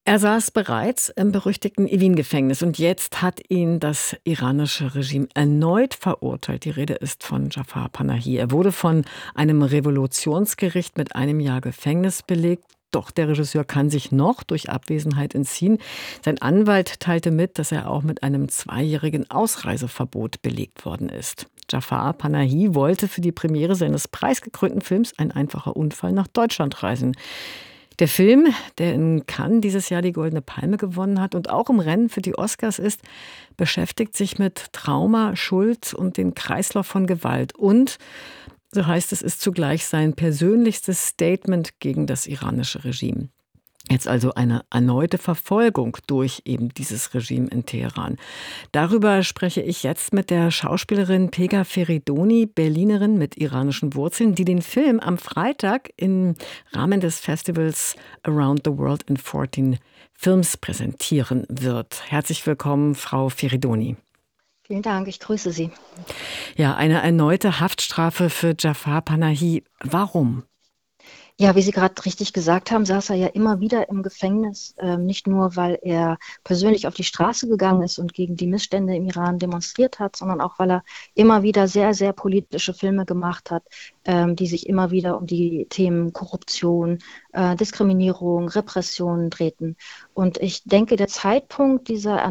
Er saß bereits im berüchtigten Evin-Gefängnis und jetzt hat ihn das iranische Regime erneut verurteilt. Die Rede ist von Jafar Panahi. Er wurde von einem Revolutionsgericht mit 1 Jahr Gefängnis belegt. Doch der Regisseur kann sich noch durch Abwesenheit entziehen. Sein Anwalt teilte mit, dass er auch mit einem 2-jährigen Ausreiseverbot belegt worden ist. Jafar Panahi wollte für die Premiere seines preisgekrönten Films Ein einfacher Unfall nach Deutschland reisen. Der Film, der in Cannes dieses Jahr die Goldene Palme gewonnen hat und auch im Rennen für die Oscars ist, beschäftigt sich mit Trauma, Schuld und den Kreislauf von Gewalt. Und, so heißt es, ist zugleich sein persönlichstes Statement gegen das iranische Regime. Jetzt also eine erneute Verfolgung durch eben dieses Regime in Teheran. Darüber spreche ich jetzt mit der Schauspielerin Pega Feridoni, Berlinerin mit iranischen Wurzeln, die den Film am Freitag im Rahmen des Festivals Around the World in 14 Films präsentieren wird. Herzlich willkommen, Frau Feridoni. Vielen Dank, ich grüße Sie. Ja, eine erneute Haftstrafe für Jafar Panahi. Warum? Ja, wie Sie gerade richtig gesagt haben, saß er ja immer wieder im Gefängnis, nicht nur, weil er persönlich auf die Straße gegangen ist und gegen die Missstände im Iran demonstriert hat, sondern auch, weil er immer wieder sehr, sehr politische Filme gemacht hat, die sich immer wieder um die Themen Korruption, Diskriminierung, Repression drehten. Und ich denke, der Zeitpunkt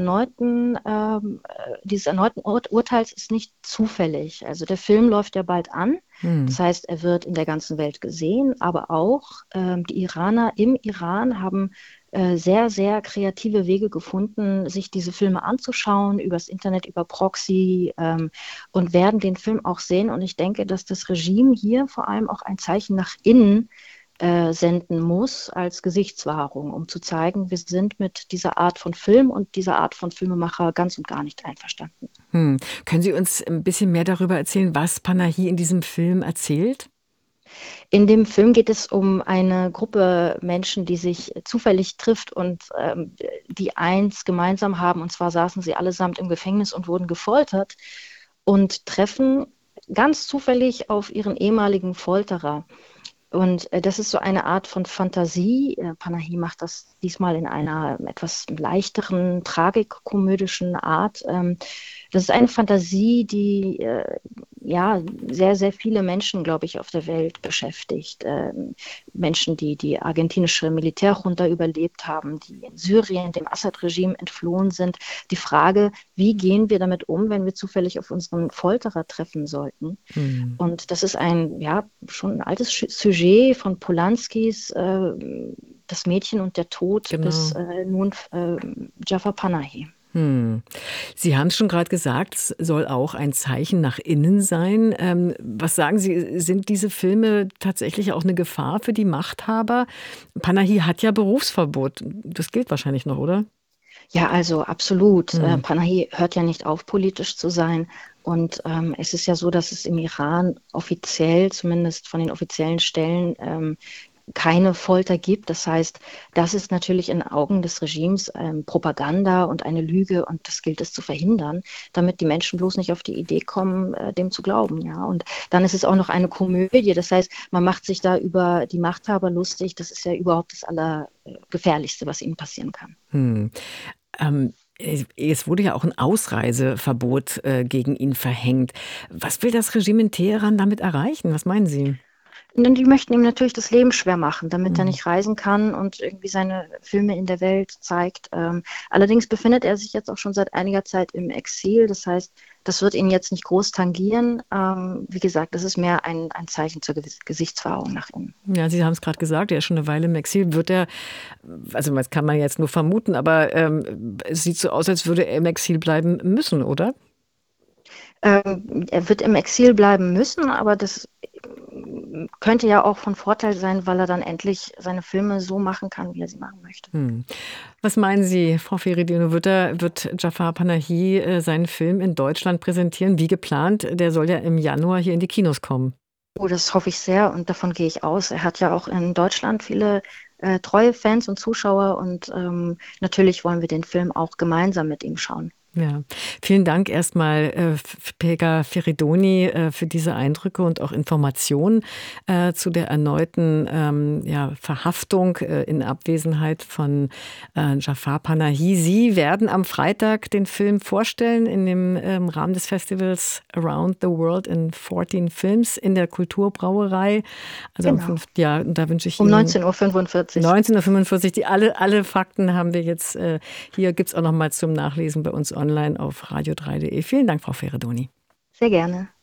dieses erneuten Urteils ist nicht zufällig. Also der Film läuft ja bald an. Hm. Das heißt, er wird in der ganzen Welt gesehen, aber auch die Iraner im Iran haben sehr, sehr kreative Wege gefunden, sich diese Filme anzuschauen, übers Internet, über Proxy und werden den Film auch sehen. Und ich denke, dass das Regime hier vor allem auch ein Zeichen nach innen senden muss als Gesichtswahrung, um zu zeigen, wir sind mit dieser Art von Film und dieser Art von Filmemacher ganz und gar nicht einverstanden. Können Sie uns ein bisschen mehr darüber erzählen, was Panahi in diesem Film erzählt? In dem Film geht es um eine Gruppe Menschen, die sich zufällig trifft und die eins gemeinsam haben. Und zwar saßen sie allesamt im Gefängnis und wurden gefoltert und treffen ganz zufällig auf ihren ehemaligen Folterer. Und das ist so eine Art von Fantasie. Panahi macht das diesmal in einer etwas leichteren, tragikkomödischen Art. Das ist eine Fantasie, die ja sehr, sehr viele Menschen, glaube ich, auf der Welt beschäftigt. Menschen, die die argentinische Militärjunta überlebt haben, die in Syrien dem Assad-Regime entflohen sind. Die Frage, wie gehen wir damit um, wenn wir zufällig auf unseren Folterer treffen sollten? Hm. Und das ist ein, ja, schon ein altes Sujet von Polanskis, Das Mädchen und der Tod bis Genau. nun Jafar Panahi. Sie haben es schon gerade gesagt, es soll auch ein Zeichen nach innen sein. Was sagen Sie, sind diese Filme tatsächlich auch eine Gefahr für die Machthaber? Panahi hat ja Berufsverbot. Das gilt wahrscheinlich noch, oder? Ja, also absolut. Hm. Panahi hört ja nicht auf, politisch zu sein. Und es ist ja so, dass es im Iran offiziell, zumindest von den offiziellen Stellen, keine Folter gibt. Das heißt, das ist natürlich in Augen des Regimes Propaganda und eine Lüge und das gilt es zu verhindern, damit die Menschen bloß nicht auf die Idee kommen, dem zu glauben. Ja? Und dann ist es auch noch eine Komödie. Das heißt, man macht sich da über die Machthaber lustig. Das ist ja überhaupt das Allergefährlichste, was ihnen passieren kann. Hm. Es wurde ja auch ein Ausreiseverbot gegen ihn verhängt. Was will das Regime in Teheran damit erreichen? Was meinen Sie? Und die möchten ihm natürlich das Leben schwer machen, damit er Hm. nicht reisen kann und irgendwie seine Filme in der Welt zeigt. Allerdings befindet er sich jetzt auch schon seit einiger Zeit im Exil. Das heißt, das wird ihn jetzt nicht groß tangieren. Wie gesagt, das ist mehr ein Zeichen zur Gesichtswahrung nach innen. Ja, Sie haben es gerade gesagt, er ist schon eine Weile im Exil. Wird er, also das kann man jetzt nur vermuten, aber es sieht so aus, als würde er im Exil bleiben müssen, oder? Er wird im Exil bleiben müssen, aber das könnte ja auch von Vorteil sein, weil er dann endlich seine Filme so machen kann, wie er sie machen möchte. Hm. Was meinen Sie, Frau Feridino, wird Jafar Panahi seinen Film in Deutschland präsentieren, wie geplant? Der soll ja im Januar hier in die Kinos kommen. Oh, das hoffe ich sehr und davon gehe ich aus. Er hat ja auch in Deutschland viele treue Fans und Zuschauer und natürlich wollen wir den Film auch gemeinsam mit ihm schauen. Ja, vielen Dank erstmal, Pegah Feridoni, für diese Eindrücke und auch Informationen zu der erneuten Verhaftung in Abwesenheit von Jafar Panahi. Sie werden am Freitag den Film vorstellen in dem Rahmen des Festivals Around the World in 14 Films in der Kulturbrauerei. Also Genau. da wünsche ich Um Ihnen 19:45 Uhr. 19:45 Uhr. Alle Fakten haben wir jetzt. Hier gibt es auch noch mal zum Nachlesen bei uns online auf radio3.de. Vielen Dank, Frau Feridoni. Sehr gerne.